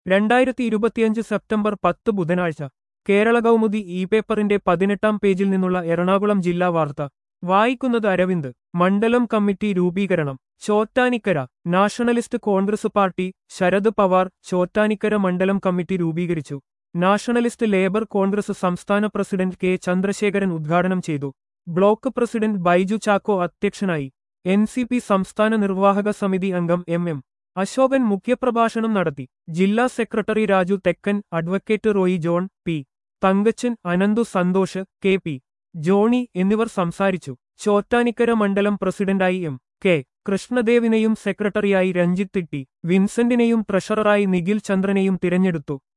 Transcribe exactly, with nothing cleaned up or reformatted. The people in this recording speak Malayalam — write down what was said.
രണ്ടായിരത്തി ഇരുപത്തിയഞ്ച് സെപ്റ്റംബർ പത്ത് ബുധനാഴ്ച കേരള കൗമുദി ഇ പേപ്പറിന്റെ പതിനെട്ടാം പേജിൽ നിന്നുള്ള എറണാകുളം ജില്ലാ വാർത്ത വായിക്കുന്നത് അരവിന്ദ്. മണ്ഡലം കമ്മിറ്റി രൂപീകരണം ചോറ്റാനിക്കര. നാഷണലിസ്റ്റ് കോൺഗ്രസ് പാർട്ടി ശരത് പവാർ ചോറ്റാനിക്കര മണ്ഡലം കമ്മിറ്റി രൂപീകരിച്ചു. നാഷണലിസ്റ്റ് ലേബർ കോൺഗ്രസ് സംസ്ഥാന പ്രസിഡന്റ് കെ ചന്ദ്രശേഖരൻ ഉദ്ഘാടനം ചെയ്തു. ബ്ലോക്ക് പ്രസിഡന്റ് ബൈജു ചാക്കോ അധ്യക്ഷനായി. എൻ സി പി സംസ്ഥാന നിർവാഹക സമിതി അംഗം എം എം അശോകൻ മുഖ്യപ്രഭാഷണം നടത്തി. ജില്ലാ secretary Raju Thekkan, advocate Roy John, P Thankachan, Ananthu Santhosh, K P Johny എന്നിവർ സംസാരിച്ചു. ചോറ്റാനിക്കര മണ്ഡലം പ്രസിഡന്റായി എം കെ കൃഷ്ണദേവിനെയും സെക്രട്ടറിയായി രഞ്ജിത്ത് ടി വിൻസെന്റിനെയും ട്രഷററായി നിഖിൽ ചന്ദ്രനെയും തിരഞ്ഞെടുത്തു.